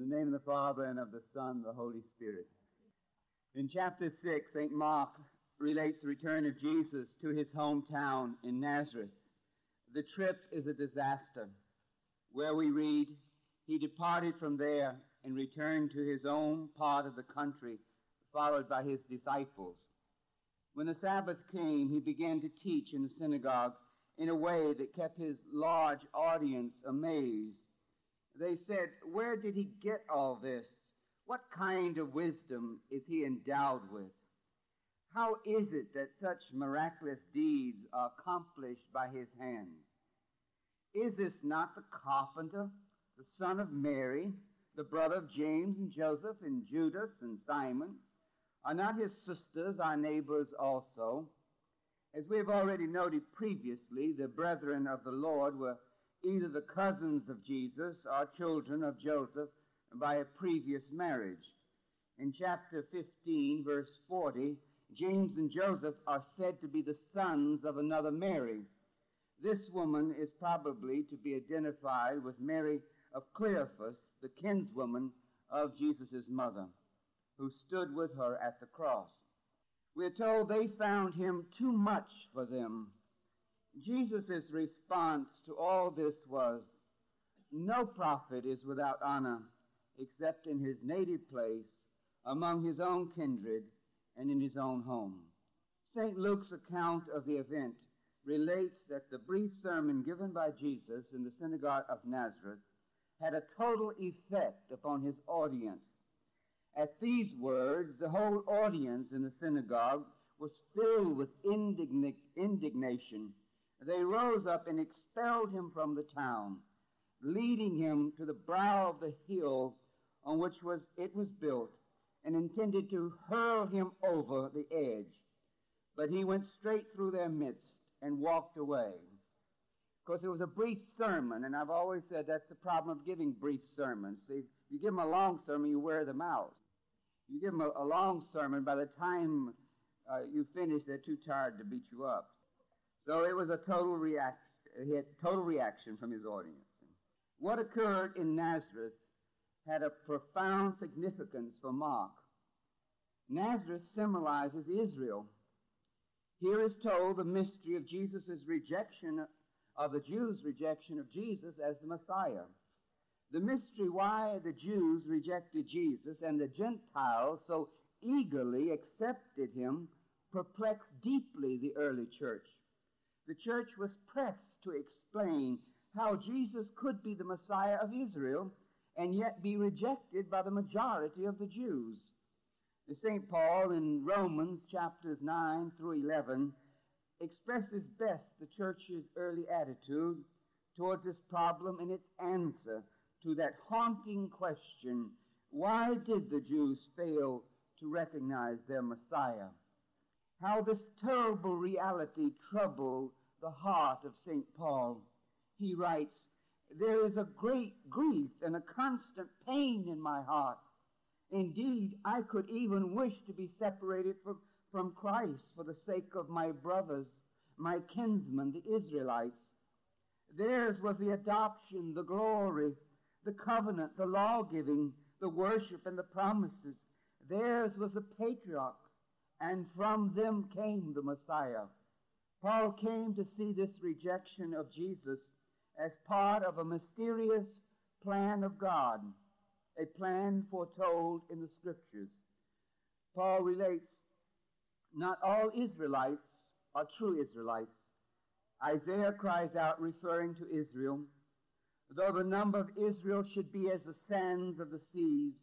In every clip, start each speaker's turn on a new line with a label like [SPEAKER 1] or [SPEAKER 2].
[SPEAKER 1] In the name of the Father, and of the Son, and the Holy Spirit. In chapter 6, St. Mark relates the return of Jesus to his hometown in Nazareth. The trip is a disaster, where we read, "He departed from there and returned to his own part of the country, followed by his disciples. When the Sabbath came, he began to teach in the synagogue in a way that kept his large audience amazed. They said, 'Where did he get all this? What kind of wisdom is he endowed with? How is it that such miraculous deeds are accomplished by his hands? Is this not the carpenter, the son of Mary, the brother of James and Joseph and Judas and Simon? Are not his sisters our neighbors also?' As we have already noted previously, the brethren of the Lord were either the cousins of Jesus or children of Joseph by a previous marriage. In chapter 15, verse 40, James and Joseph are said to be the sons of another Mary. This woman is probably to be identified with Mary of Cleophas, the kinswoman of Jesus' mother, who stood with her at the cross. We are told they found him too much for them. Jesus' response to all this was, "No prophet is without honor except in his native place, among his own kindred, and in his own home." St. Luke's account of the event relates that the brief sermon given by Jesus in the synagogue of Nazareth had a total effect upon his audience. At these words, the whole audience in the synagogue was filled with indignation. They rose up and expelled him from the town, leading him to the brow of the hill on which it was built, and intended to hurl him over the edge. But he went straight through their midst and walked away. Of course, it was a brief sermon, and I've always said that's the problem of giving brief sermons. See, if you give them a long sermon, you wear them out. You give them a long sermon, by the time you finish, they're too tired to beat you up. So it was a total reaction. He had total reaction from his audience. What occurred in Nazareth had a profound significance for Mark. Nazareth symbolizes Israel. Here is told the mystery of Jesus' rejection, of the Jews' rejection of Jesus as the Messiah. The mystery why the Jews rejected Jesus and the Gentiles so eagerly accepted him perplexed deeply the early church. The church was pressed to explain how Jesus could be the Messiah of Israel and yet be rejected by the majority of the Jews. St. Paul in Romans chapters 9 through 11 expresses best the church's early attitude towards this problem and its answer to that haunting question, why did the Jews fail to recognize their Messiah? How this terrible reality troubled the heart of St. Paul. He writes, "There is a great grief and a constant pain in my heart. Indeed, I could even wish to be separated from Christ for the sake of my brothers, my kinsmen, the Israelites. Theirs was the adoption, the glory, the covenant, the law-giving, the worship, and the promises. Theirs was the patriarchs, and from them came the Messiah." Paul came to see this rejection of Jesus as part of a mysterious plan of God, a plan foretold in the Scriptures. Paul relates, not all Israelites are true Israelites. Isaiah cries out, referring to Israel, "Though the number of Israel should be as the sands of the seas,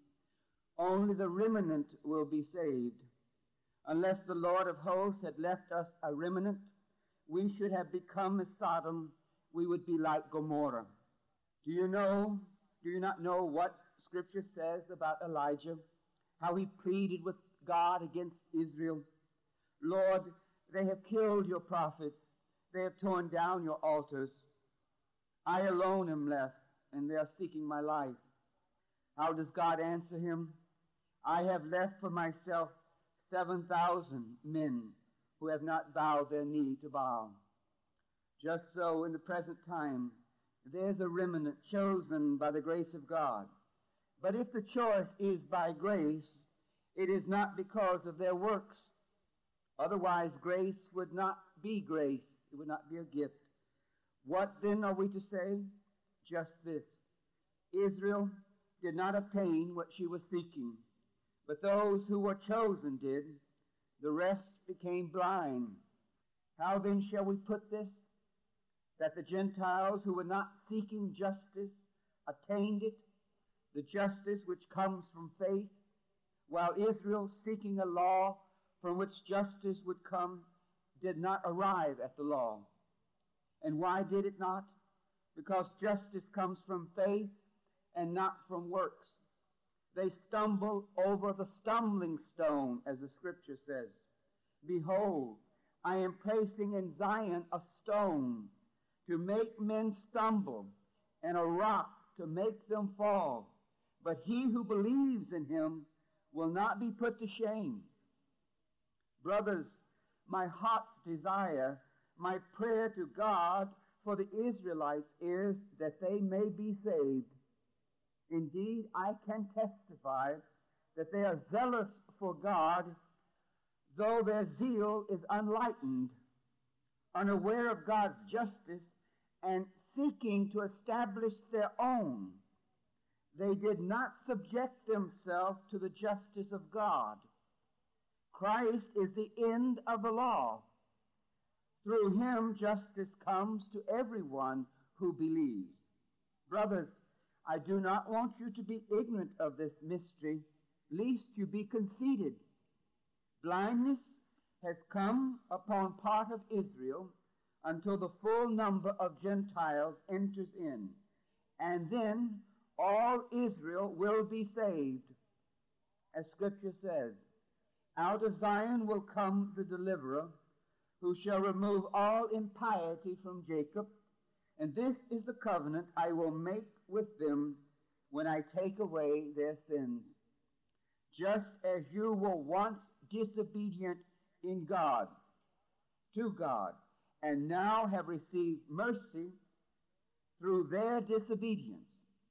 [SPEAKER 1] only the remnant will be saved. Unless the Lord of hosts had left us a remnant, we should have become as Sodom, we would be like Gomorrah." Do you not know what Scripture says about Elijah? How he pleaded with God against Israel. "Lord, they have killed your prophets. They have torn down your altars. I alone am left, and they are seeking my life." How does God answer him? "I have left for myself 7,000 men who have not bowed their knee to Baal." Just so in the present time, there's a remnant chosen by the grace of God, But if the choice is by grace, it is not because of their works. Otherwise, grace would not be grace. It would not be a gift. What then are we to say? Just this. Israel did not obtain what she was seeking, but those who were chosen did. The rest became blind. How then shall we put this? That the Gentiles who were not seeking justice attained it, the justice which comes from faith, while Israel, seeking a law from which justice would come, did not arrive at the law. And why did it not? Because justice comes from faith and not from works. They stumble over the stumbling stone, as the Scripture says. Behold, I am placing in Zion a stone to make men stumble, and a rock to make them fall. But he who believes in him will not be put to shame. Brothers, my heart's desire, my prayer to God for the Israelites is that they may be saved. Indeed, I can testify that they are zealous for God, though their zeal is unlightened, unaware of God's justice, and seeking to establish their own. They did not subject themselves to the justice of God. Christ is the end of the law. Through him justice comes to everyone who believes. Brothers, I do not want you to be ignorant of this mystery, lest you be conceited. Blindness has come upon part of Israel until the full number of Gentiles enters in, and then all Israel will be saved. As Scripture says, out of Zion will come the deliverer, who shall remove all impiety from Jacob, and this is the covenant I will make with them when I take away their sins. Just as you were once disobedient in God, to God, and now have received mercy through their disobedience,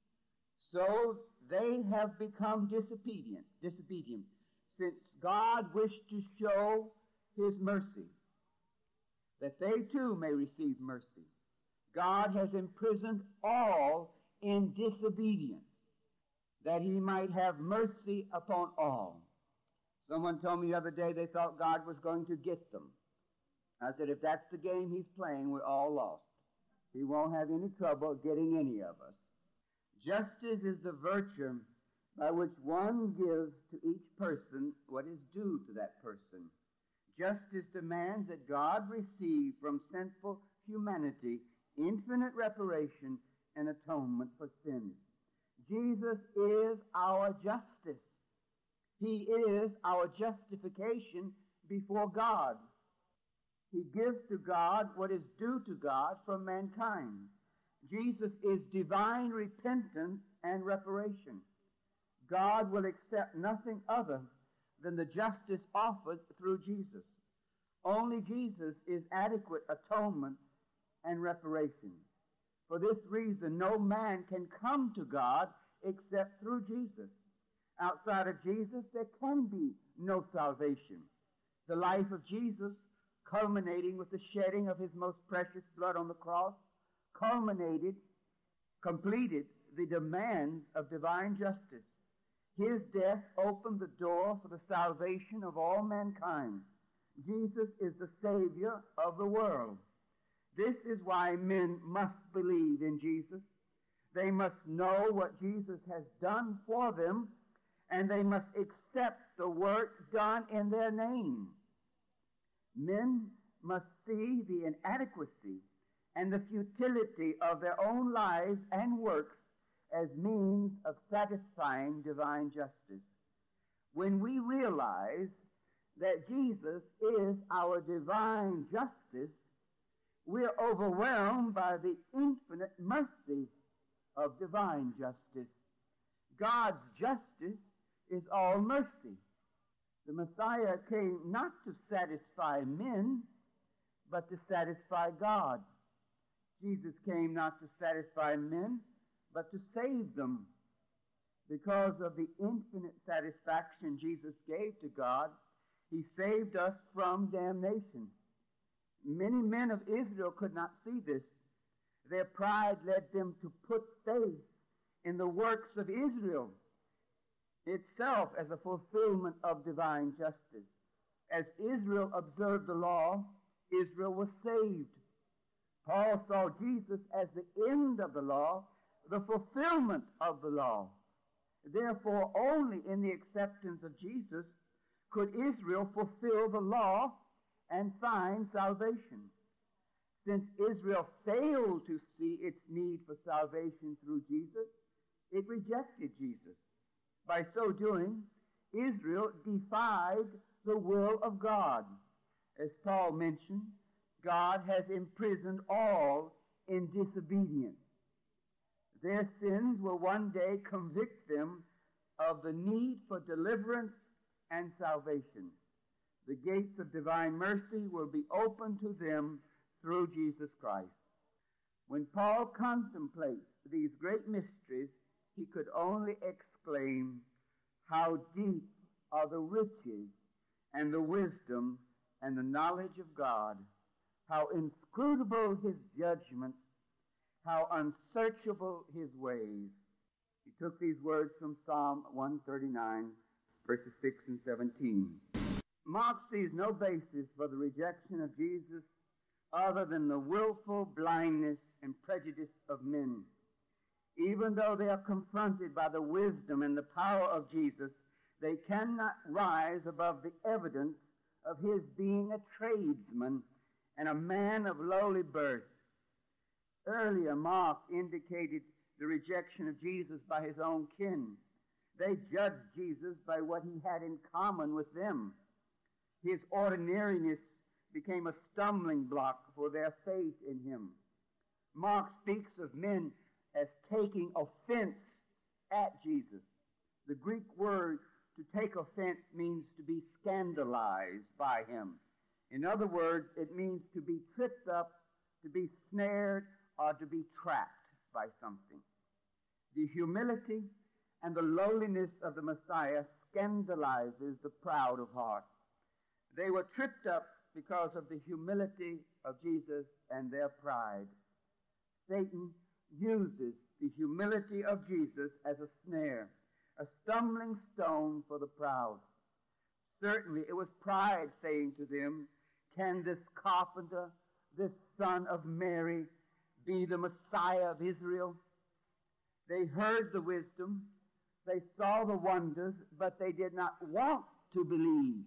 [SPEAKER 1] so they have become disobedient, since God wished to show his mercy, that they too may receive mercy. God has imprisoned all in disobedience, that he might have mercy upon all. Someone told me the other day they thought God was going to get them. I said, if that's the game he's playing, we're all lost. He won't have any trouble getting any of us. Justice is the virtue by which one gives to each person what is due to that person. Justice demands that God receive from sinful humanity infinite reparation and atonement for sins. Jesus is our justice. He is our justification before God. He gives to God what is due to God from mankind. Jesus is divine repentance and reparation. God will accept nothing other than the justice offered through Jesus. Only Jesus is adequate atonement and reparation. For this reason, no man can come to God except through Jesus. Outside of Jesus, there can be no salvation. The life of Jesus, culminating with the shedding of his most precious blood on the cross, completed the demands of divine justice. His death opened the door for the salvation of all mankind. Jesus is the Savior of the world. This is why men must believe in Jesus. They must know what Jesus has done for them, and they must accept the work done in their name. Men must see the inadequacy and the futility of their own lives and works as means of satisfying divine justice. When we realize that Jesus is our divine justice, we're overwhelmed by the infinite mercy of divine justice. God's justice is all mercy. The Messiah came not to satisfy men, but to satisfy God. Jesus came not to satisfy men, but to save them. Because of the infinite satisfaction Jesus gave to God, he saved us from damnation. Many men of Israel could not see this. Their pride led them to put faith in the works of Israel itself as a fulfillment of divine justice. As Israel observed the law, Israel was saved. Paul saw Jesus as the end of the law, the fulfillment of the law. Therefore, only in the acceptance of Jesus could Israel fulfill the law and find salvation. Since Israel failed to see its need for salvation through Jesus, it rejected Jesus. By so doing, Israel defied the will of God. As Paul mentioned, God has imprisoned all in disobedience. Their sins will one day convict them of the need for deliverance and salvation. The gates of divine mercy will be opened to them through Jesus Christ. When Paul contemplates these great mysteries, he could only exclaim, "How deep are the riches and the wisdom and the knowledge of God! How inscrutable his judgments, how unsearchable his ways." He took these words from Psalm 139, verses 6 and 17. Mark sees no basis for the rejection of Jesus other than the willful blindness and prejudice of men. Even though they are confronted by the wisdom and the power of Jesus, they cannot rise above the evidence of his being a tradesman and a man of lowly birth. Earlier, Mark indicated the rejection of Jesus by his own kin. They judged Jesus by what he had in common with them. His ordinariness became a stumbling block for their faith in him. Mark speaks of men as taking offense at Jesus. The Greek word to take offense means to be scandalized by him. In other words, it means to be tripped up, to be snared, or to be trapped by something. The humility and the lowliness of the Messiah scandalizes the proud of heart. They were tripped up because of the humility of Jesus and their pride. Satan uses the humility of Jesus as a snare, a stumbling stone for the proud. Certainly it was pride saying to them, "Can this carpenter, this son of Mary, be the Messiah of Israel?" They heard the wisdom, they saw the wonders, but they did not want to believe.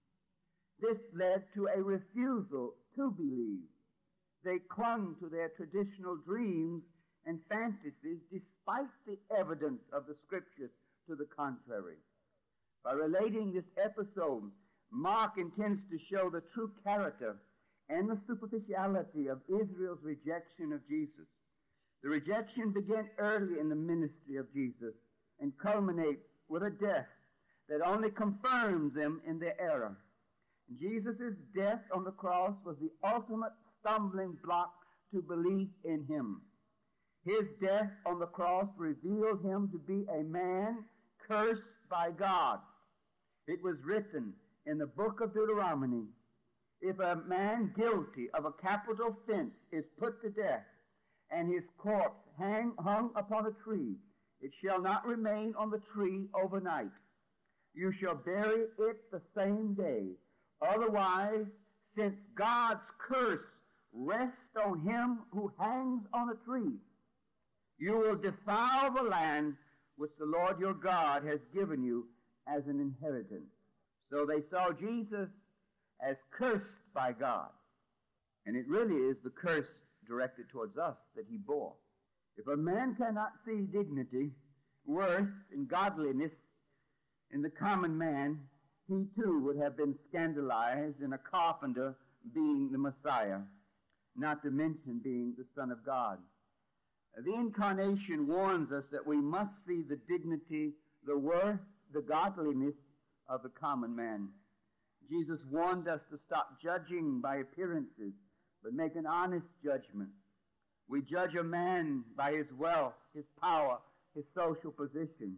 [SPEAKER 1] This led to a refusal to believe. They clung to their traditional dreams and fantasies despite the evidence of the Scriptures to the contrary. By relating this episode, Mark intends to show the true character and the superficiality of Israel's rejection of Jesus. The rejection began early in the ministry of Jesus and culminates with a death that only confirms them in their error. Jesus' death on the cross was the ultimate stumbling block to belief in him. His death on the cross revealed him to be a man cursed by God. It was written in the book of Deuteronomy, "If a man guilty of a capital offense is put to death, and his corpse hung upon a tree, it shall not remain on the tree overnight. You shall bury it the same day. Otherwise, since God's curse rests on him who hangs on a tree, you will defile the land which the Lord your God has given you as an inheritance." So they saw Jesus as cursed by God. And it really is the curse directed towards us that he bore. If a man cannot see dignity, worth, and godliness in the common man, he too would have been scandalized in a carpenter being the Messiah, not to mention being the Son of God. The Incarnation warns us that we must see the dignity, the worth, the godliness of the common man. Jesus warned us to stop judging by appearances, but make an honest judgment. We judge a man by his wealth, his power, his social position.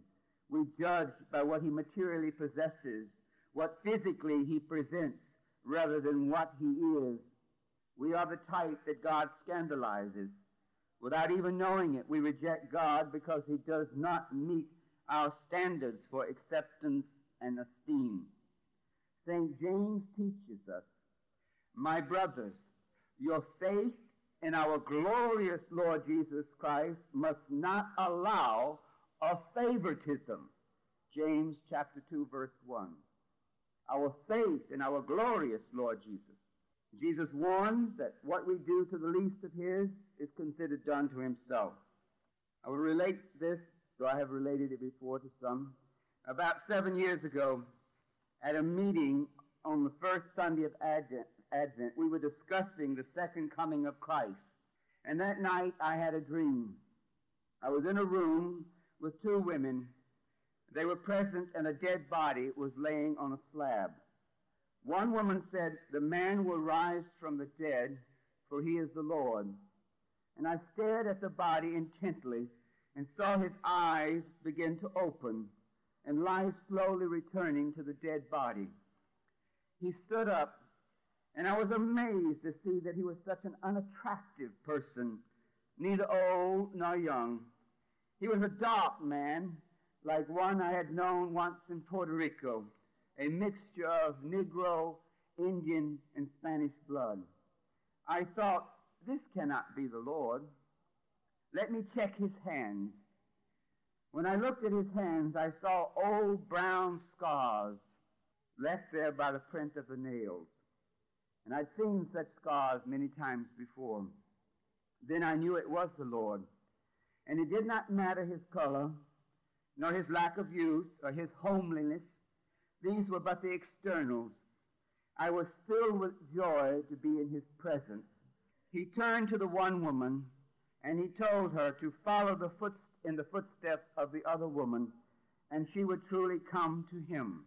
[SPEAKER 1] We judge by what he materially possesses, what physically he presents, rather than what he is. We are the type that God scandalizes. Without even knowing it, we reject God because he does not meet our standards for acceptance and esteem. St. James teaches us, my brothers, your faith in our glorious Lord Jesus Christ must not allow of favoritism. James chapter 2, verse 1. Our faith in our glorious Lord Jesus. Jesus warns that what we do to the least of his is considered done to himself. I will relate this, though I have related it before to some. About 7 years ago, at a meeting on the first Sunday of Advent, we were discussing the second coming of Christ. And that night I had a dream. I was in a room with two women. They were present, and a dead body was laying on a slab. One woman said, the man will rise from the dead, for he is the Lord. And I stared at the body intently and saw his eyes begin to open and life slowly returning to the dead body. He stood up, and I was amazed to see that he was such an unattractive person, neither old nor young. He was a dark man, like one I had known once in Puerto Rico, a mixture of Negro, Indian, and Spanish blood. I thought, this cannot be the Lord. Let me check his hands. When I looked at his hands, I saw old brown scars left there by the print of the nails. And I'd seen such scars many times before. Then I knew it was the Lord. And it did not matter his color, nor his lack of youth, or his homeliness. These were but the externals. I was filled with joy to be in his presence. He turned to the one woman, and he told her to follow in the footsteps of the other woman, and she would truly come to him.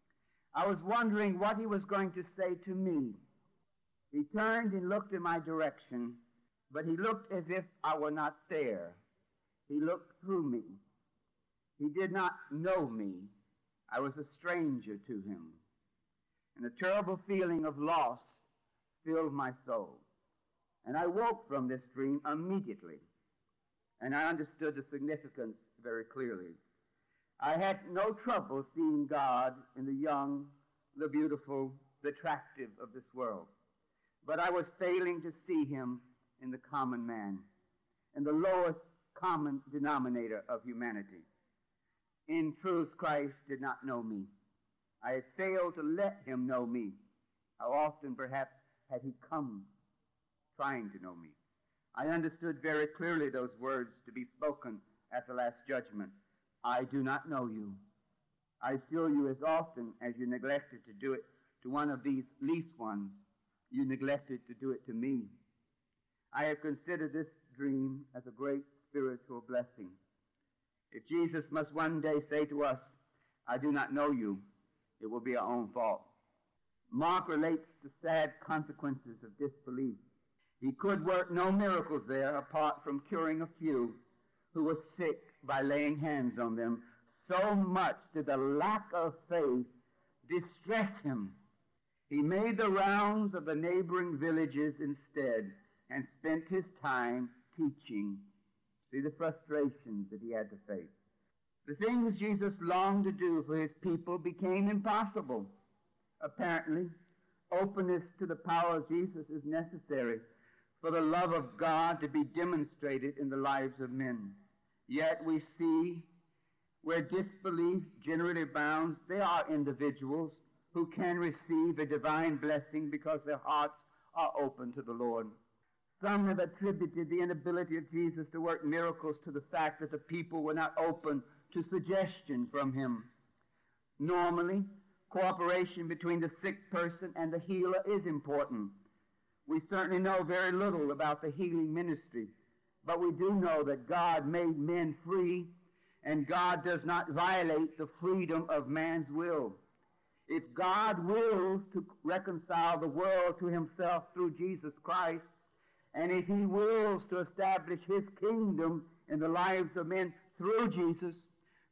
[SPEAKER 1] I was wondering what he was going to say to me. He turned and looked in my direction, but he looked as if I were not there. He looked through me. He did not know me. I was a stranger to him. And a terrible feeling of loss filled my soul. And I woke from this dream immediately. And I understood the significance very clearly. I had no trouble seeing God in the young, the beautiful, the attractive of this world. But I was failing to see him in the common man, in the lowest common denominator of humanity. In truth, Christ did not know me. I had failed to let him know me. How often, perhaps, had he come trying to know me? I understood very clearly those words to be spoken at the last judgment. I do not know you. I assure you, as often as you neglected to do it to one of these least ones, you neglected to do it to me. I have considered this dream as a great spiritual blessing. If Jesus must one day say to us, I do not know you, it will be our own fault. Mark relates the sad consequences of disbelief. He could work no miracles there apart from curing a few who were sick by laying hands on them. So much did the lack of faith distress him. He made the rounds of the neighboring villages instead and spent his time teaching. See the frustrations that he had to face. The things Jesus longed to do for his people became impossible. Apparently, openness to the power of Jesus is necessary for the love of God to be demonstrated in the lives of men. Yet we see where disbelief generally abounds, there are individuals who can receive a divine blessing because their hearts are open to the Lord. Some have attributed the inability of Jesus to work miracles to the fact that the people were not open to suggestion from him. Normally, cooperation between the sick person and the healer is important. We certainly know very little about the healing ministry, but we do know that God made men free, and God does not violate the freedom of man's will. If God wills to reconcile the world to himself through Jesus Christ, and if he wills to establish his kingdom in the lives of men through Jesus,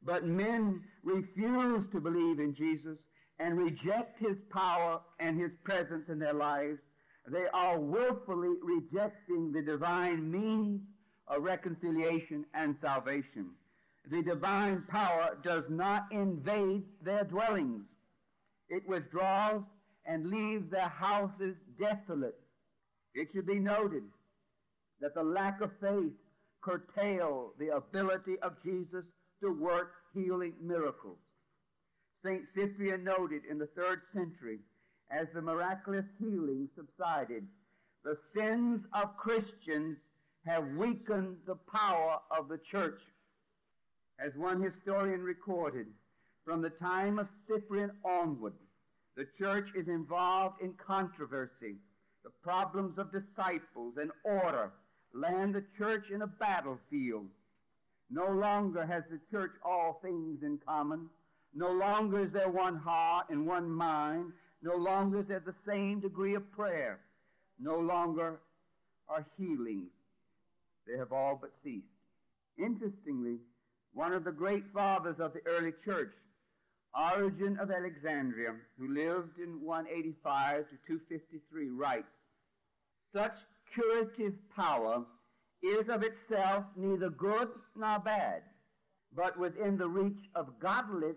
[SPEAKER 1] But men refuse to believe in Jesus and reject his power and his presence in their lives. They are willfully rejecting the divine means of reconciliation and salvation. The divine power does not invade their dwellings. It withdraws and leaves their houses desolate. It should be noted that the lack of faith curtails the ability of Jesus to work healing miracles. St. Cyprian noted in the 3rd century, as the miraculous healing subsided, the sins of Christians have weakened the power of the church. As one historian recorded, from the time of Cyprian onward, the church is involved in controversy. The problems of disciples and order land the church in a battlefield. No longer has the church all things in common. No longer is there one heart and one mind. No longer is there the same degree of prayer. No longer are healings. They have all but ceased. Interestingly, one of the great fathers of the early church, Origen of Alexandria, who lived in 185 to 253, writes, "Such curative power is of itself neither good nor bad, but within the reach of godless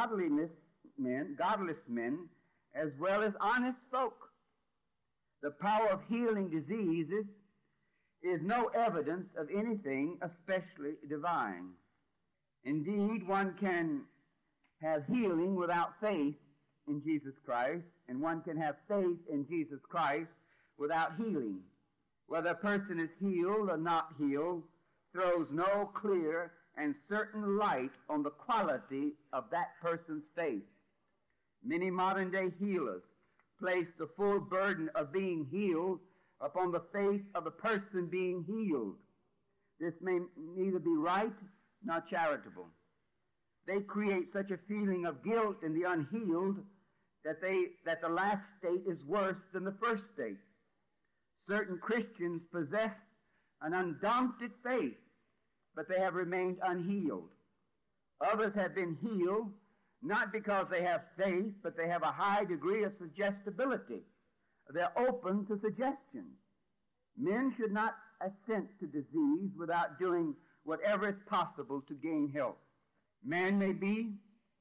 [SPEAKER 1] men, as well as honest folk. The power of healing diseases is no evidence of anything especially divine. Indeed, one can have healing without faith in Jesus Christ, and one can have faith in Jesus Christ without healing. Whether a person is healed or not healed throws no clear and certain light on the quality of that person's faith. Many modern-day healers place the full burden of being healed upon the faith of the person being healed. This may neither be right nor charitable. They create such a feeling of guilt in the unhealed that the last state is worse than the first state. Certain Christians possess an undaunted faith, but they have remained unhealed. Others have been healed not because they have faith, but they have a high degree of suggestibility. They're open to suggestions. Men should not assent to disease without doing whatever is possible to gain health. It may be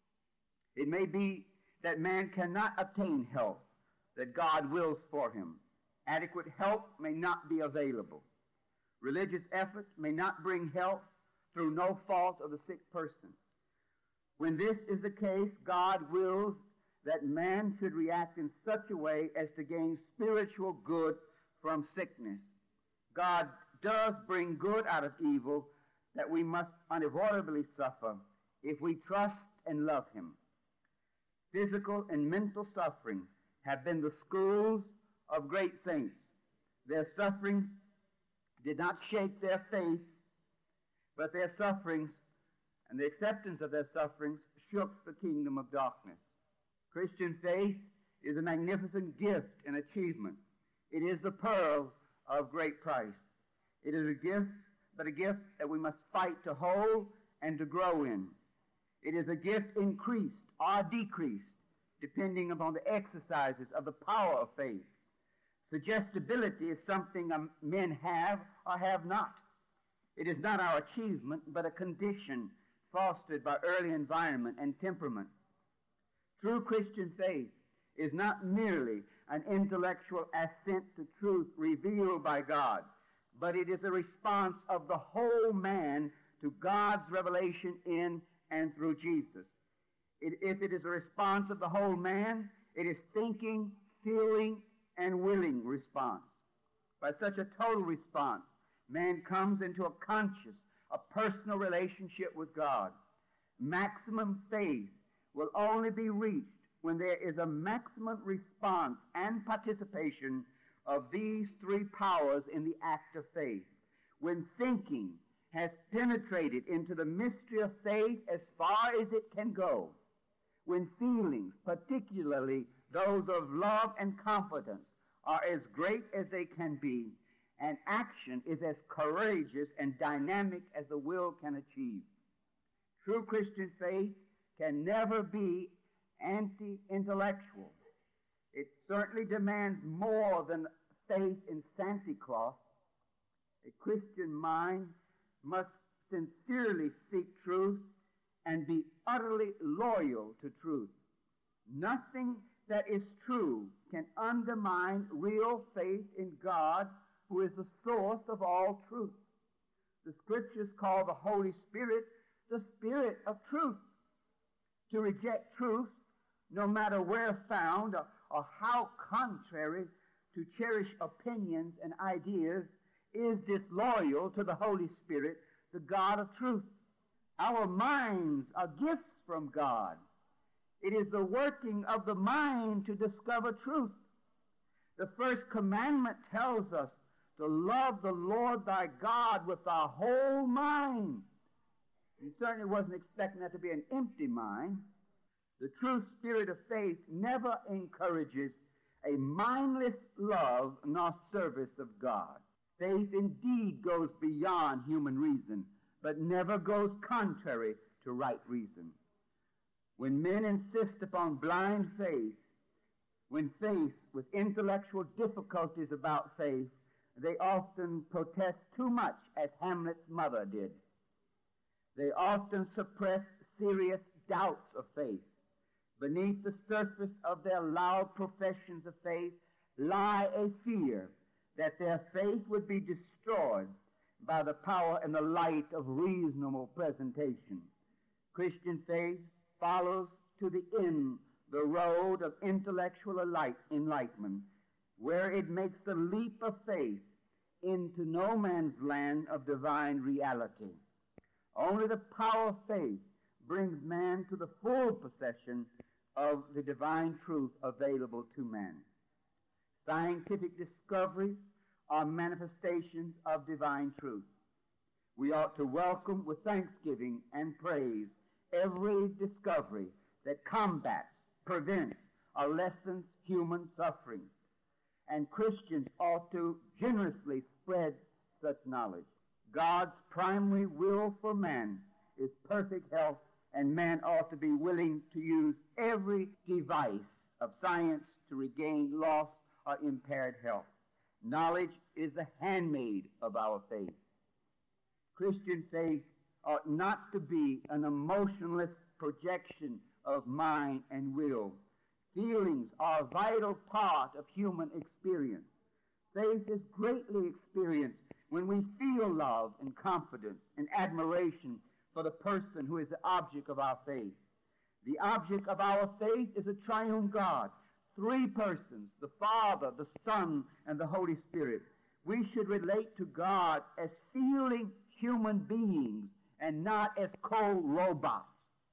[SPEAKER 1] that man cannot obtain health that God wills for him. Adequate help may not be available. Religious effort may not bring health through no fault of the sick person. When this is the case, God wills that man should react in such a way as to gain spiritual good from sickness. God does bring good out of evil that we must unavoidably suffer if we trust and love him. Physical and mental suffering have been the schools of great saints. Their sufferings did not shake their faith, but their sufferings and the acceptance of their sufferings shook the kingdom of darkness. Christian faith is a magnificent gift and achievement. It is the pearl of great price. It is a gift, but a gift that we must fight to hold and to grow in. It is a gift increased or decreased, depending upon the exercises of the power of faith. Suggestibility is something men have or have not. It is not our achievement, but a condition fostered by early environment and temperament. True Christian faith is not merely an intellectual assent to truth revealed by God, but it is a response of the whole man to God's revelation in and through Jesus. If it is a response of the whole man, it is thinking, feeling, and willing response. By such a total response, man comes into a conscious, a personal relationship with God. Maximum faith will only be reached when there is a maximum response and participation of these three powers in the act of faith. When thinking has penetrated into the mystery of faith as far as it can go, when feelings, particularly those of love and confidence, are as great as they can be, and action is as courageous and dynamic as the will can achieve. True Christian faith can never be anti-intellectual. It certainly demands more than faith in Santa Claus. A Christian mind must sincerely seek truth and be utterly loyal to truth. Nothing that is true can undermine real faith in God, who is the source of all truth. The Scriptures call the Holy Spirit the Spirit of truth. To reject truth, no matter where found or how contrary to cherished opinions and ideas, is disloyal to the Holy Spirit, the God of truth. Our minds are gifts from God. It is the working of the mind to discover truth. The first commandment tells us to love the Lord thy God with our whole mind. He certainly wasn't expecting that to be an empty mind. The true spirit of faith never encourages a mindless love nor service of God. Faith indeed goes beyond human reason, but never goes contrary to right reason. When men insist upon blind faith, when faced with intellectual difficulties about faith, they often protest too much, as Hamlet's mother did. They often suppress serious doubts of faith. Beneath the surface of their loud professions of faith lie a fear that their faith would be destroyed by the power and the light of reasonable presentation. Christian faith follows to the end the road of intellectual enlightenment, where it makes the leap of faith into no man's land of divine reality. Only the power of faith brings man to the full possession of the divine truth available to man. Scientific discoveries are manifestations of divine truth. We ought to welcome with thanksgiving and praise every discovery that combats, prevents, or lessens human suffering. And Christians ought to generously spread such knowledge. God's primary will for man is perfect health, and man ought to be willing to use every device of science to regain lost or impaired health. Knowledge is the handmaid of our faith. Christian faith ought not to be an emotionless projection of mind and will. Feelings are a vital part of human experience. Faith is greatly experienced when we feel love and confidence and admiration for the person who is the object of our faith. The object of our faith is a triune God, three persons, the Father, the Son, and the Holy Spirit. We should relate to God as feeling human beings and not as cold robots.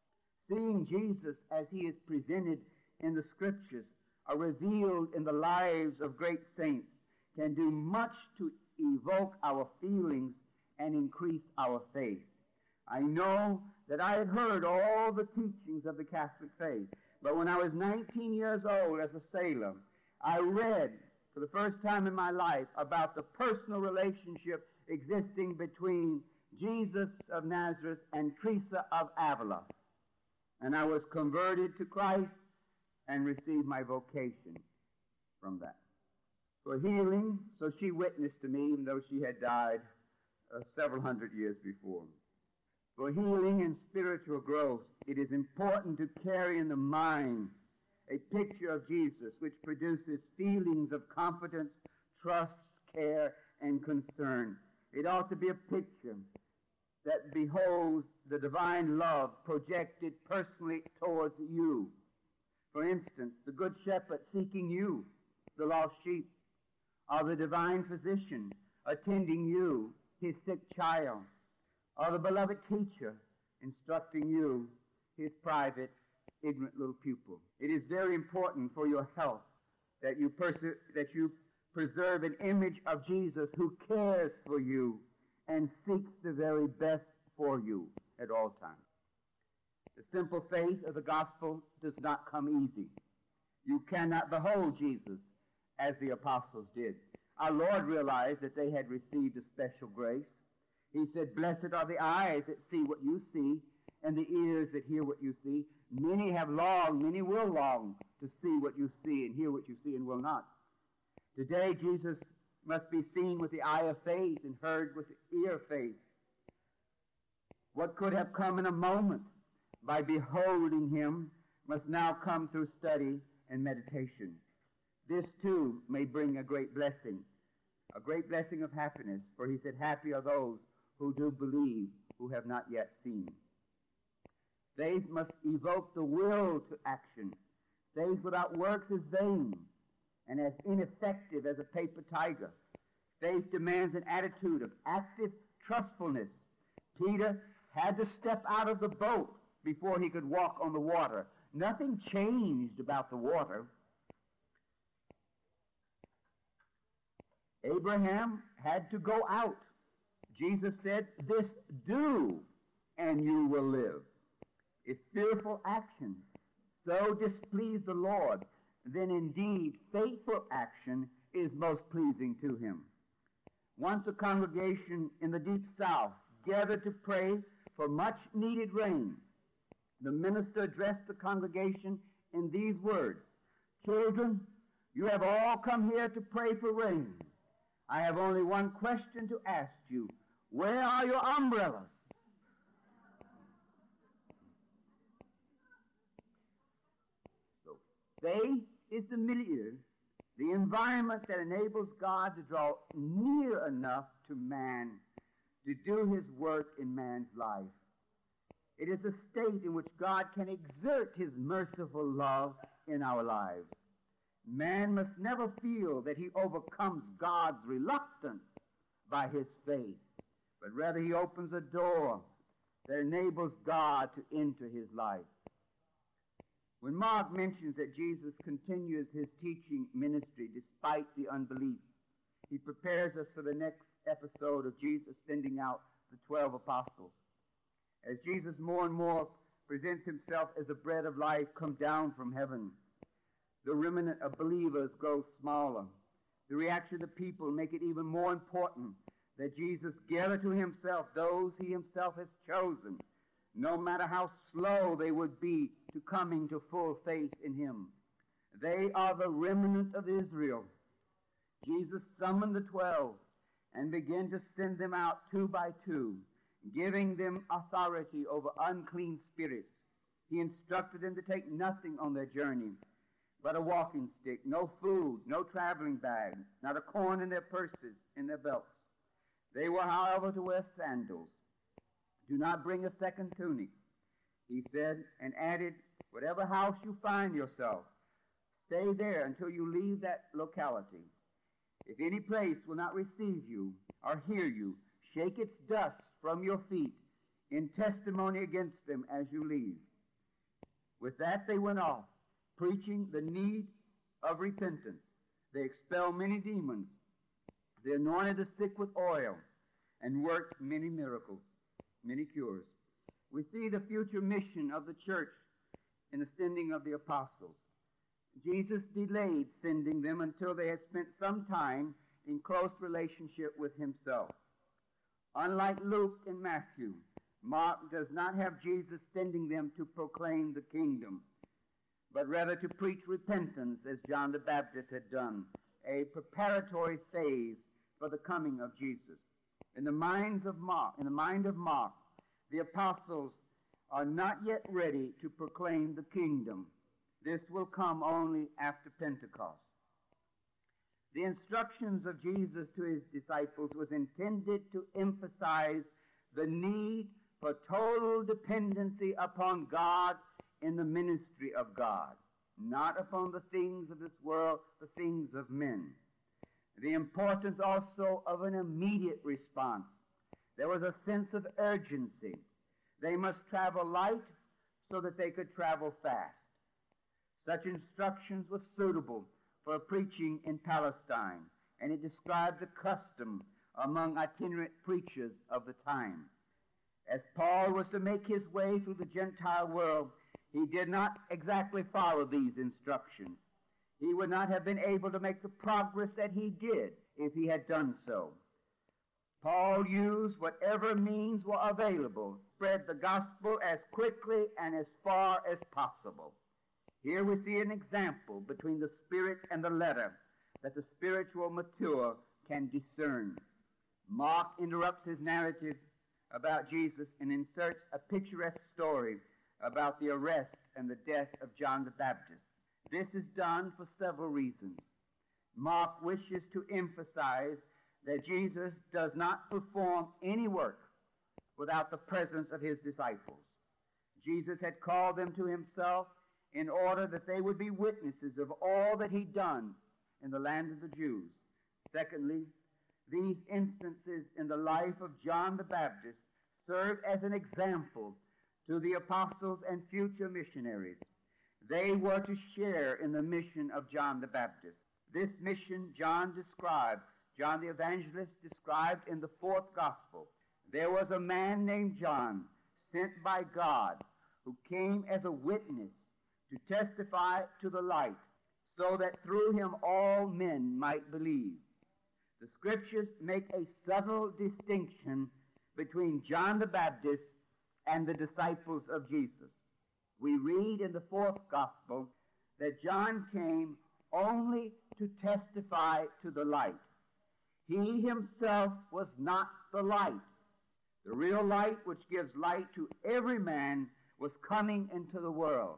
[SPEAKER 1] Seeing Jesus as he is presented in the Scriptures or revealed in the lives of great saints can do much to evoke our feelings and increase our faith. I know that I had heard all the teachings of the Catholic faith, but when I was 19 years old as a sailor, I read for the first time in my life about the personal relationship existing between Jesus of Nazareth and Teresa of Avila. And I was converted to Christ and received my vocation from that. For healing, so she witnessed to me, even though she had died several hundred years before. For healing and spiritual growth, it is important to carry in the mind a picture of Jesus which produces feelings of confidence, trust, care, and concern. It ought to be a picture that beholds the divine love projected personally towards you. For instance, the Good Shepherd seeking you, the lost sheep, or the divine physician attending you, his sick child, or the beloved teacher instructing you, his private, ignorant little pupil. It is very important for your health that you preserve an image of Jesus who cares for you and seeks the very best for you at all times. The simple faith of the gospel does not come easy. You cannot behold Jesus as the apostles did. Our Lord realized that they had received a special grace. He said, "Blessed are the eyes that see what you see, and the ears that hear what you see. Many have longed, many will long to see what you see and hear what you see and will not. Today, Jesus must be seen with the eye of faith and heard with the ear of faith. What could have come in a moment by beholding him must now come through study and meditation. This, too, may bring a great blessing of happiness, for he said, happy are those who do believe, who have not yet seen. Faith must evoke the will to action. Faith without works is vain and as ineffective as a paper tiger. Faith demands an attitude of active trustfulness. Peter had to step out of the boat before he could walk on the water. Nothing changed about the water. Abraham had to go out. Jesus said, this do, and you will live. If fearful action so displease the Lord, then indeed faithful action is most pleasing to him. Once a congregation in the deep south gathered to pray for much needed rain. The minister addressed the congregation in these words, children, you have all come here to pray for rain. I have only one question to ask you. Where are your umbrellas? So faith is the milieu, the environment that enables God to draw near enough to man to do his work in man's life. It is a state in which God can exert his merciful love in our lives. Man must never feel that he overcomes God's reluctance by his faith, but rather he opens a door that enables God to enter his life. When Mark mentions that Jesus continues his teaching ministry despite the unbelief, he prepares us for the next episode of Jesus sending out the 12 apostles. As Jesus more and more presents himself as the bread of life come down from heaven, the remnant of believers grows smaller. The reaction of the people make it even more important that Jesus gather to himself those he himself has chosen, no matter how slow they would be to coming to full faith in him. They are the remnant of Israel. Jesus summoned the 12 and began to send them out two by two, giving them authority over unclean spirits. He instructed them to take nothing on their journey but a walking stick, no food, no traveling bag, not a coin in their purses, in their belts. They were, however, to wear sandals. Do not bring a second tunic, he said, and added, whatever house you find yourself, stay there until you leave that locality. If any place will not receive you or hear you, shake its dust from your feet in testimony against them as you leave. With that they went off, preaching the need of repentance. They expelled many demons. They anointed the sick with oil and worked many miracles, many cures. We see the future mission of the church in the sending of the apostles. Jesus delayed sending them until they had spent some time in close relationship with himself. Unlike Luke and Matthew, Mark does not have Jesus sending them to proclaim the kingdom, but rather to preach repentance as John the Baptist had done, a preparatory phase for the coming of Jesus. In the mind of Mark, the apostles are not yet ready to proclaim the kingdom. This will come only after Pentecost. The instructions of Jesus to his disciples was intended to emphasize the need for total dependency upon God in the ministry of God, not upon the things of this world, the things of men. The importance also of an immediate response. There was a sense of urgency. They must travel light so that they could travel fast. Such instructions were suitable for preaching in Palestine, and it described the custom among itinerant preachers of the time. As Paul was to make his way through the Gentile world, he did not exactly follow these instructions. He would not have been able to make the progress that he did if he had done so. Paul used whatever means were available spread the gospel as quickly and as far as possible. Here we see an example between the spirit and the letter that the spiritual mature can discern. Mark interrupts his narrative about Jesus and inserts a picturesque story about the arrest and the death of John the Baptist. This is done for several reasons. Mark wishes to emphasize that Jesus does not perform any work without the presence of his disciples. Jesus had called them to himself in order that they would be witnesses of all that he'd done in the land of the Jews. Secondly, these instances in the life of John the Baptist served as an example to the apostles and future missionaries. They were to share in the mission of John the Baptist. This mission John the evangelist described in the fourth gospel. There was a man named John, sent by God, who came as a witness to testify to the light, so that through him all men might believe. The Scriptures make a subtle distinction between John the Baptist and the disciples of Jesus. We read in the fourth gospel that John came only to testify to the light. He himself was not the light. The real light which gives light to every man was coming into the world.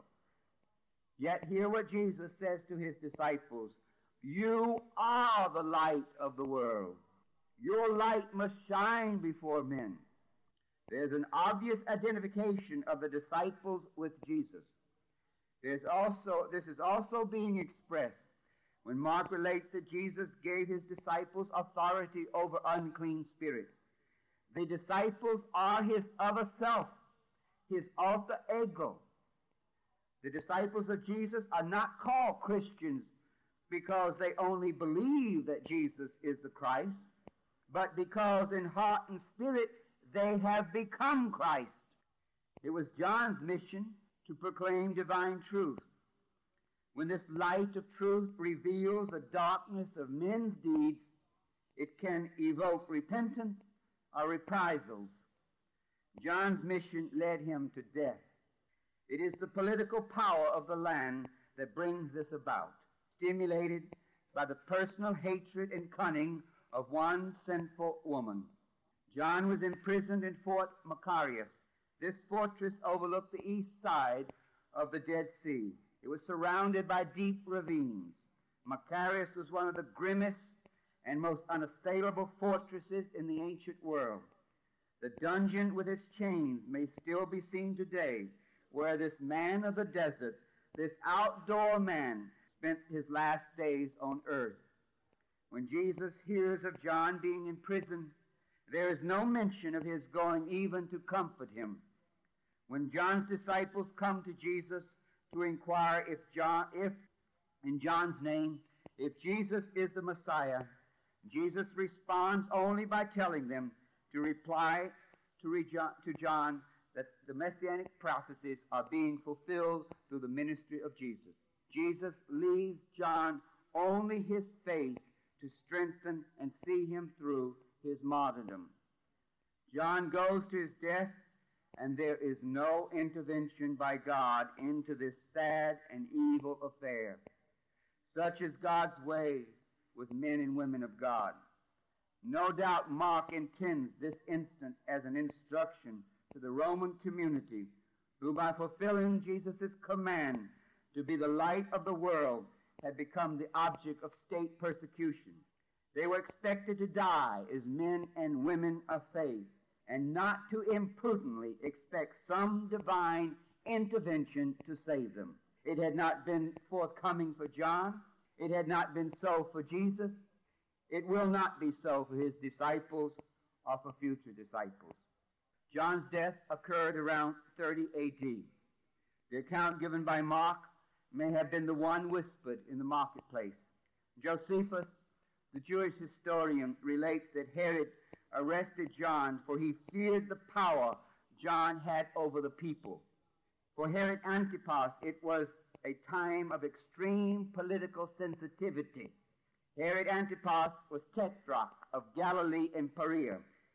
[SPEAKER 1] Yet hear what Jesus says to his disciples: "You are the light of the world. Your light must shine before men." There's an obvious identification of the disciples with Jesus. This is also being expressed when Mark relates that Jesus gave his disciples authority over unclean spirits. The disciples are his other self, his alter ego. The disciples of Jesus are not called Christians because they only believe that Jesus is the Christ, but because in heart and spirit they have become Christ. It was John's mission to proclaim divine truth. When this light of truth reveals the darkness of men's deeds, it can evoke repentance or reprisals. John's mission led him to death. It is the political power of the land that brings this about, stimulated by the personal hatred and cunning of one sinful woman. John was imprisoned in Fort Macarius. This fortress overlooked the east side of the Dead Sea. It was surrounded by deep ravines. Macarius was one of the grimmest and most unassailable fortresses in the ancient world. The dungeon with its chains may still be seen today, where this man of the desert, this outdoor man, spent his last days on earth. When Jesus hears of John being in prison, there is no mention of his going even to comfort him. When John's disciples come to Jesus to inquire in John's name, if Jesus is the Messiah, Jesus responds only by telling them to reply to John that the messianic prophecies are being fulfilled through the ministry of Jesus. Jesus leaves John only his faith to strengthen and see him through his martyrdom. John goes to his death, and there is no intervention by God into this sad and evil affair. Such is God's way with men and women of God. No doubt Mark intends this instance as an instruction to the Roman community, who by fulfilling Jesus' command to be the light of the world had become the object of state persecution. They were expected to die as men and women of faith, and not to imprudently expect some divine intervention to save them. It had not been forthcoming for John. It had not been so for Jesus. It will not be so for his disciples or for future disciples. John's death occurred around 30 A.D. The account given by Mark may have been the one whispered in the marketplace. Josephus, the Jewish historian, relates that Herod arrested John, for he feared the power John had over the people. For Herod Antipas, it was a time of extreme political sensitivity. Herod Antipas was tetrarch of Galilee and Perea.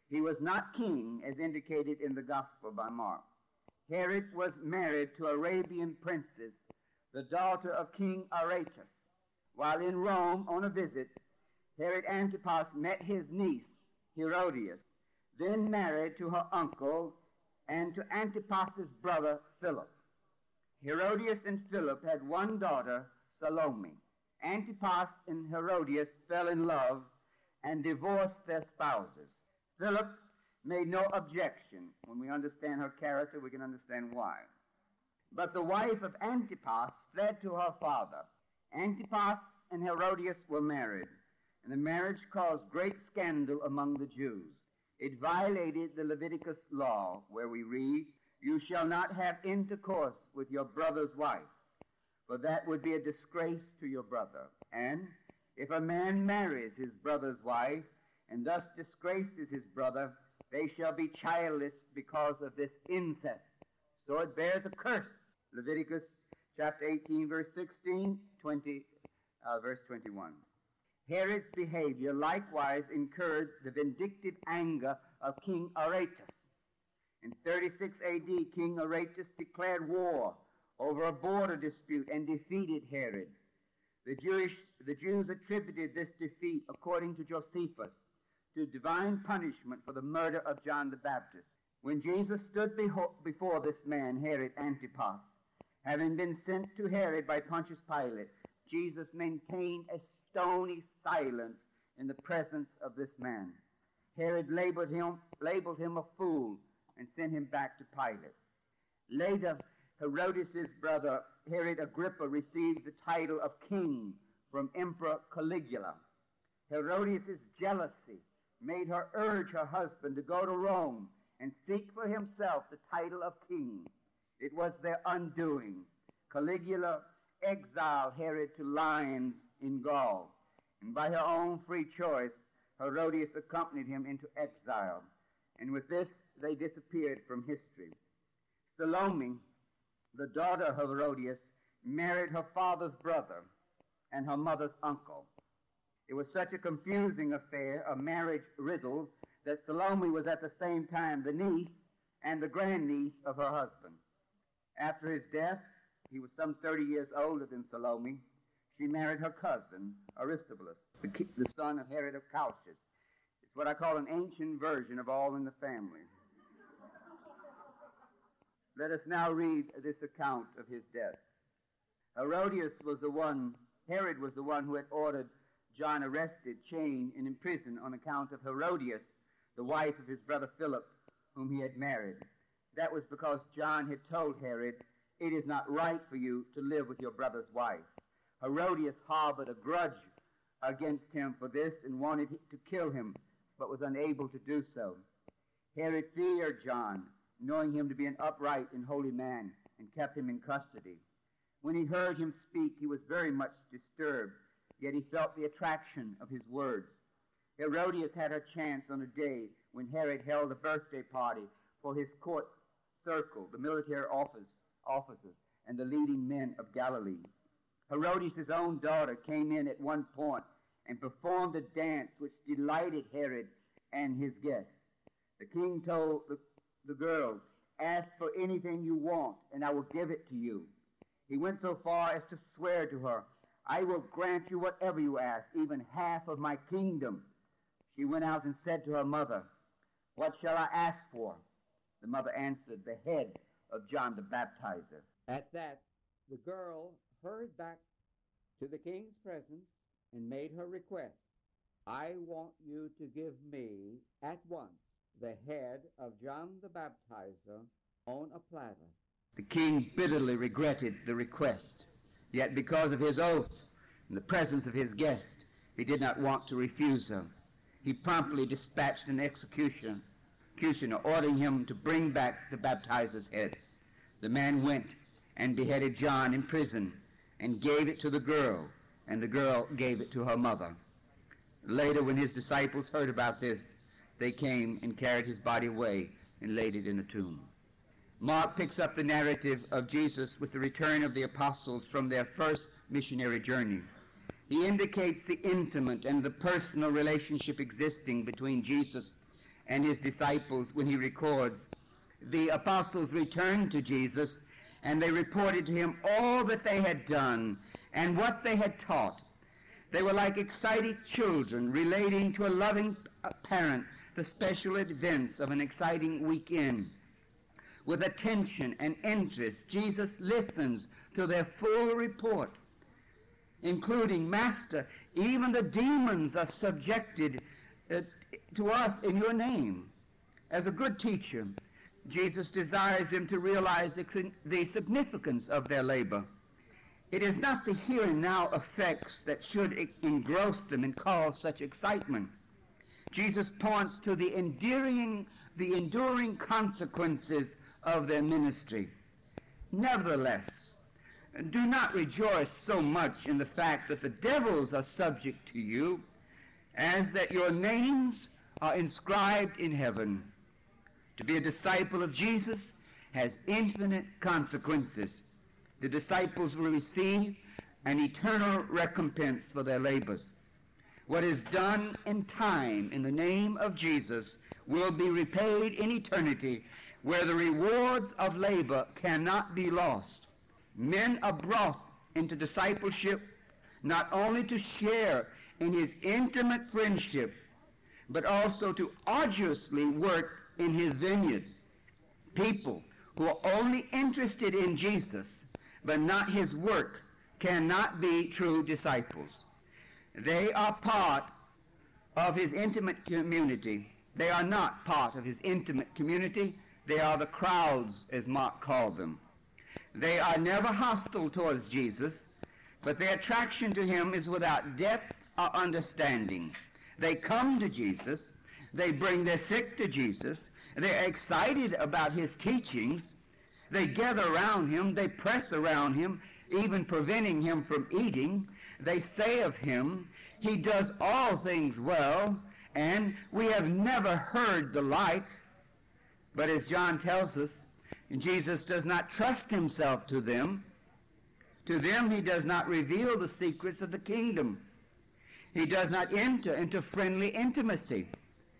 [SPEAKER 1] He was not king, as indicated in the Gospel by Mark. Herod was married to Arabian princess, the daughter of King Aretas. While in Rome on a visit, Herod Antipas met his niece, Herodias, then married to her uncle and to Antipas's brother, Philip. Herodias and Philip had one daughter, Salome. Antipas and Herodias fell in love and divorced their spouses. Philip made no objection. When we understand her character, we can understand why. But the wife of Antipas fled to her father. Antipas and Herodias were married, and the marriage caused great scandal among the Jews. It violated the Leviticus law, where we read, "You shall not have intercourse with your brother's wife, for that would be a disgrace to your brother. And if a man marries his brother's wife and thus disgraces his brother, they shall be childless because of this incest. So it bears a curse." Leviticus chapter 18, verse 16, verse 21. Herod's behavior likewise incurred the vindictive anger of King Aretas. In 36 A.D., King Aretas declared war over a border dispute and defeated Herod. The Jews attributed this defeat, according to Josephus, to divine punishment for the murder of John the Baptist. When Jesus stood before this man, Herod Antipas, having been sent to Herod by Pontius Pilate, Jesus maintained a stony silence in the presence of this man. Herod labeled him a fool and sent him back to Pilate. Later, Herodias' brother, Herod Agrippa, received the title of king from Emperor Caligula. Herodias' jealousy made her urge her husband to go to Rome and seek for himself the title of king. It was their undoing. Caligula exiled Herod to Lyons in Gaul, and by her own free choice, Herodias accompanied him into exile, and with this they disappeared from history. Salome, the daughter of Herodias, married her father's brother and her mother's uncle. It was such a confusing affair, a marriage riddle, that Salome was at the same time the niece and the grandniece of her husband. After his death, he was some 30 years older than Salome. She married her cousin, Aristobulus, the son of Herod of Chalcis. It's what I call an ancient version of All in the Family. Let us now read this account of his death. Herod was the one who had ordered John arrested, chained, and imprisoned on account of Herodias, the wife of his brother Philip, whom he had married. That was because John had told Herod, "It is not right for you to live with your brother's wife." Herodias harbored a grudge against him for this and wanted to kill him, but was unable to do so. Herod feared John, knowing him to be an upright and holy man, and kept him in custody. When he heard him speak, he was very much disturbed, yet he felt the attraction of his words. Herodias had her chance on a day when Herod held a birthday party for his court circle, the military officers, and the leading men of Galilee. Herodias' own daughter came in at one point and performed a dance which delighted Herod and his guests. The king told the girl, "Ask for anything you want, and I will give it to you." He went so far as to swear to her, "I will grant you whatever you ask, even half of my kingdom." She went out and said to her mother, "What shall I ask for?" The mother answered, "The head of John the Baptizer." At that, the girl hurried back to the king's presence and made her request. "I want you to give me at once the head of John the Baptizer on a platter." The king bitterly regretted the request, yet because of his oath in the presence of his guest, he did not want to refuse her. He promptly dispatched an executioner, ordering him to bring back the baptizer's head. The man went and beheaded John in prison and gave it to the girl, and the girl gave it to her mother. Later, when his disciples heard about this, they came and carried his body away and laid it in a tomb. Mark picks up the narrative of Jesus with the return of the apostles from their first missionary journey. He indicates the intimate and the personal relationship existing between Jesus and his disciples when he records, the apostles returned to Jesus, and they reported to him all that they had done and what they had taught. They were like excited children relating to a loving parent the special events of an exciting weekend. With attention and interest, Jesus listens to their full report, including, Master, even the demons are subjected to us in your name. As a good teacher, Jesus desires them to realize the significance of their labor. It is not the here and now effects that should engross them and cause such excitement. Jesus points to the enduring consequences of their ministry. Nevertheless, do not rejoice so much in the fact that the devils are subject to you, as that your names are inscribed in heaven. To be a disciple of Jesus has infinite consequences. The disciples will receive an eternal recompense for their labors. What is done in time in the name of Jesus will be repaid in eternity, where the rewards of labor cannot be lost. Men are brought into discipleship not only to share in his intimate friendship, but also to arduously work in his vineyard. People who are only interested in Jesus but not his work cannot be true disciples. They are part of his intimate community. They are not part of his intimate community. They are the crowds, as Mark called them. They are never hostile towards Jesus, but their attraction to him is without depth or understanding. They come to Jesus. They bring their sick to Jesus. They're excited about his teachings. They gather around him. They press around him, even preventing him from eating. They say of him, he does all things well, and we have never heard the like. But as John tells us, Jesus does not trust himself to them. To them he does not reveal the secrets of the kingdom. He does not enter into friendly intimacy.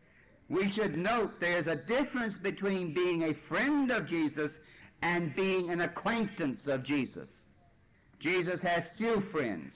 [SPEAKER 1] We should note there's a difference between being a friend of Jesus and being an acquaintance of Jesus. Jesus has few friends,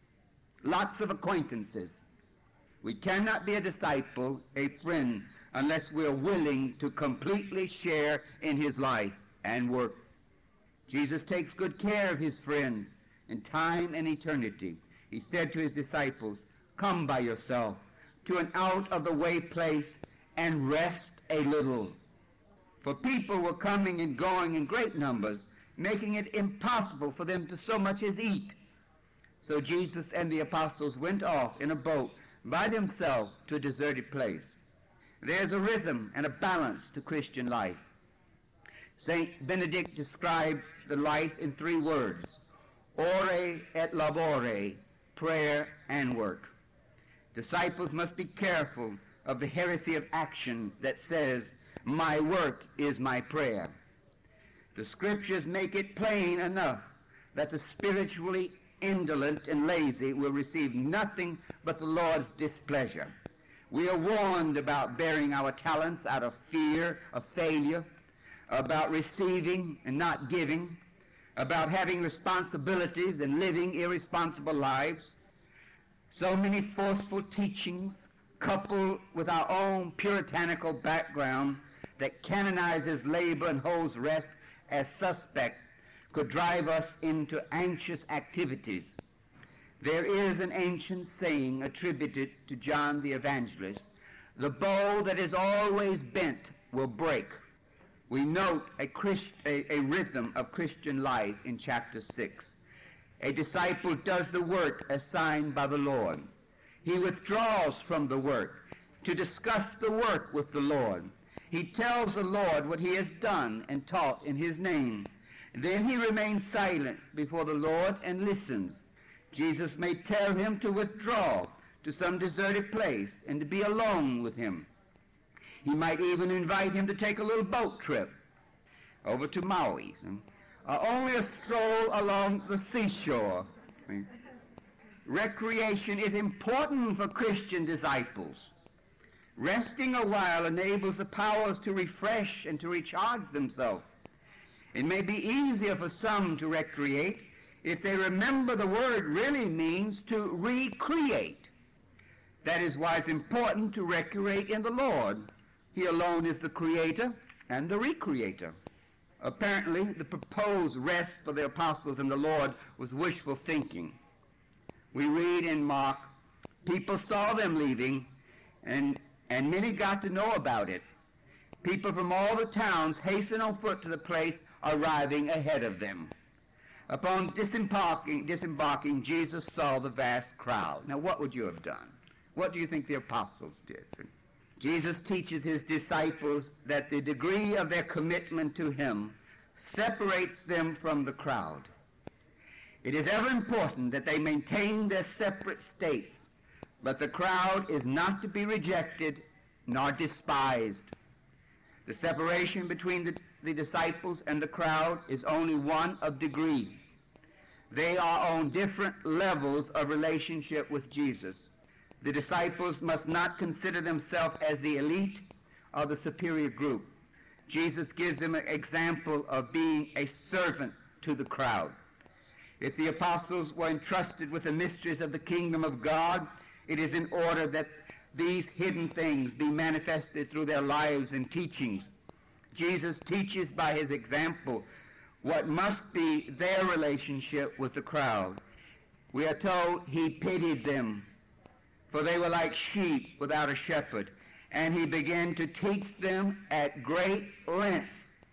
[SPEAKER 1] lots of acquaintances. We cannot be a disciple, a friend, unless we're willing to completely share in his life and work. Jesus takes good care of his friends in time and eternity. He said to his disciples, "Come by yourself to an out-of-the-way place and rest a little." For people were coming and going in great numbers, making it impossible for them to so much as eat. So Jesus and the apostles went off in a boat by themselves to a deserted place. There's a rhythm and a balance to Christian life. St. Benedict described the life in 3 words: ore et labore, prayer and work. Disciples must be careful of the heresy of action that says, "My work is my prayer." The scriptures make it plain enough that the spiritually indolent and lazy will receive nothing but the Lord's displeasure. We are warned about bearing our talents out of fear of failure, about receiving and not giving, about having responsibilities and living irresponsible lives. So many forceful teachings, coupled with our own puritanical background that canonizes labor and holds rest as suspect, could drive us into anxious activities. There is an ancient saying attributed to John the Evangelist: "The bow that is always bent will break." We note a rhythm of Christian life in chapter 6. A disciple does the work assigned by the Lord. He withdraws from the work to discuss the work with the Lord. He tells the Lord what he has done and taught in his name. Then he remains silent before the Lord and listens. Jesus may tell him to withdraw to some deserted place and to be alone with him. He might even invite him to take a little boat trip over to Maui, or only a stroll along the seashore. Recreation is important for Christian disciples. Resting a while enables the powers to refresh and to recharge themselves. It may be easier for some to recreate if they remember the word really means to recreate. That is why it's important to recreate in the Lord. He alone is the creator and the recreator. Apparently, the proposed rest for the apostles and the Lord was wishful thinking. We read in Mark, people saw them leaving, and many got to know about it. People from all the towns hastened on foot to the place, arriving ahead of them. Upon disembarking, Jesus saw the vast crowd. Now, what would you have done? What do you think the apostles did? Jesus teaches his disciples that the degree of their commitment to him separates them from the crowd. It is ever important that they maintain their separate states, but the crowd is not to be rejected nor despised. The separation between the disciples and the crowd is only one of degree. They are on different levels of relationship with Jesus. The disciples must not consider themselves as the elite or the superior group. Jesus gives them an example of being a servant to the crowd. If the apostles were entrusted with the mysteries of the kingdom of God, it is in order that these hidden things be manifested through their lives and teachings. Jesus teaches by his example what must be their relationship with the crowd. We are told he pitied them, for they were like sheep without a shepherd, and he began to teach them at great length.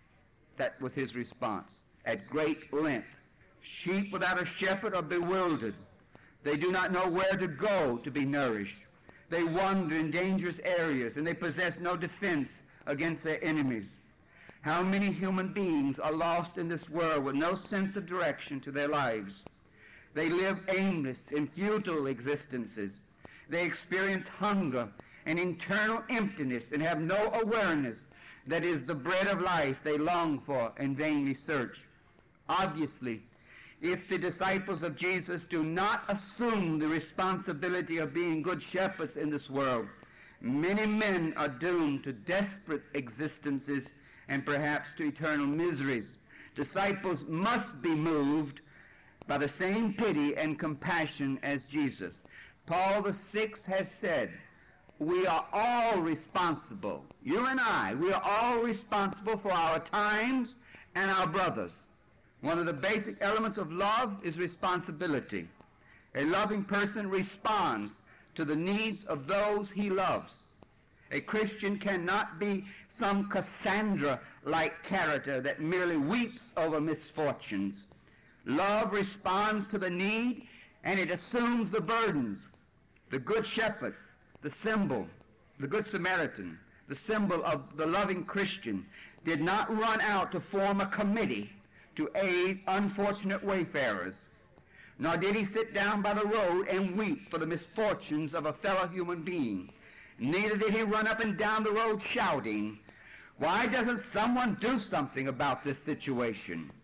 [SPEAKER 1] That was his response, at great length. Sheep without a shepherd are bewildered. They do not know where to go to be nourished. They wander in dangerous areas, and they possess no defense against their enemies. How many human beings are lost in this world with no sense of direction to their lives? They live aimless and futile existences. They experience hunger and internal emptiness and have no awareness that is the bread of life they long for and vainly search. Obviously, if the disciples of Jesus do not assume the responsibility of being good shepherds in this world, many men are doomed to desperate existences and perhaps to eternal miseries. Disciples must be moved by the same pity and compassion as Jesus. Paul VI has said, we are all responsible, you and I, we are all responsible for our times and our brothers. One of the basic elements of love is responsibility. A loving person responds to the needs of those he loves. A Christian cannot be some Cassandra-like character that merely weeps over misfortunes. Love responds to the need, and it assumes the burdens. The Good Shepherd, the symbol, the Good Samaritan, the symbol of the loving Christian, did not run out to form a committee to aid unfortunate wayfarers, nor did he sit down by the road and weep for the misfortunes of a fellow human being. Neither did he run up and down the road shouting, why doesn't someone do something about this situation?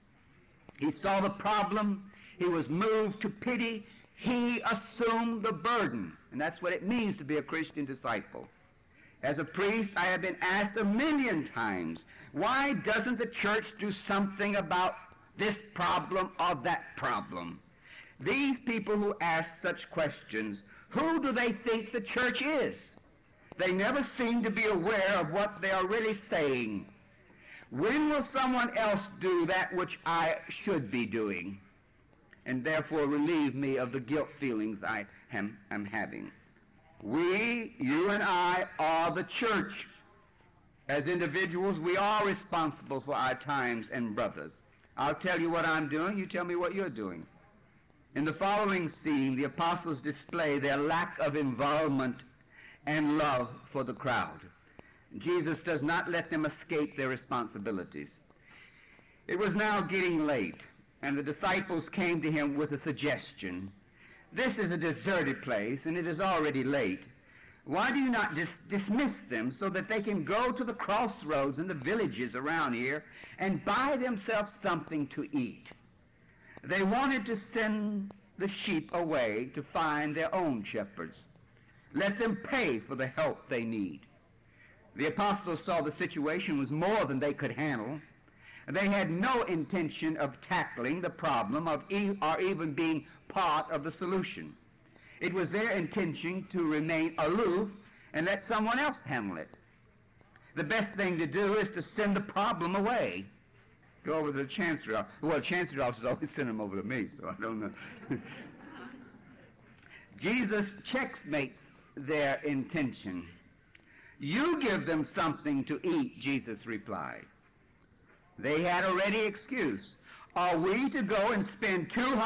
[SPEAKER 1] He saw the problem, he was moved to pity, he assumed the burden, and that's what it means to be a Christian disciple. As a priest, I have been asked 1,000,000 times, why doesn't the church do something about this problem or that problem? These people who ask such questions, who do they think the church is? They never seem to be aware of what they are really saying. When will someone else do that which I should be doing, and therefore relieve me of the guilt feelings I am having? We, you and I, are the church. As individuals, we are responsible for our times and brothers. I'll tell you what I'm doing, you tell me what you're doing. In the following scene, the apostles display their lack of involvement and love for the crowd. Jesus does not let them escape their responsibilities. It was now getting late, and the disciples came to him with a suggestion. This is a deserted place, and it is already late. Why do you not dismiss them so that they can go to the crossroads in the villages around here and buy themselves something to eat? They wanted to send the sheep away to find their own shepherds. Let them pay for the help they need.
[SPEAKER 2] The apostles saw the situation was more than they could handle. They had no intention of tackling the problem or even being part of the solution. It was their intention to remain aloof and let someone else handle it. The best thing to do is to send the problem away. Go over to the Chancery office. Well, the Chancery office always send them over to me, so I don't know. Jesus checkmates their intention. You give them something to eat, Jesus replied. They had a ready excuse. Are we to go and spend 200